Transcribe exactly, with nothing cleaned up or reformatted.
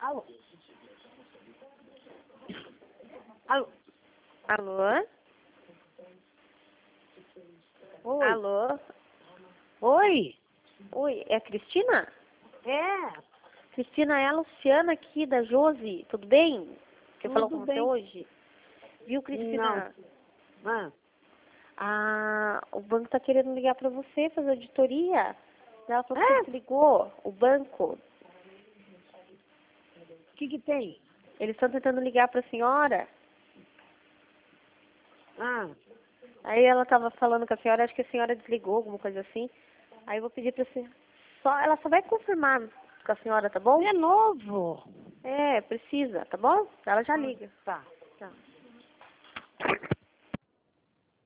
Alô? Alô? Alô? Oi. Alô? Oi. Oi, é a Cristina? É. Cristina, é a Luciana aqui da Josi, tudo bem? Que falou com Tudo você bem. hoje? Viu, Cristina? Não. Ah, Ah, o banco tá querendo ligar pra você fazer auditoria. Ela falou que É? você desligou o banco. o que que tem? Eles estão tentando ligar pra senhora. Ah, Aí ela tava falando com a senhora, acho que a senhora desligou, alguma coisa assim. Aí eu vou pedir pra você. Só, ela só vai confirmar com a senhora, tá bom? é novo. É, precisa, tá bom? Ela já liga. Tá. Tá.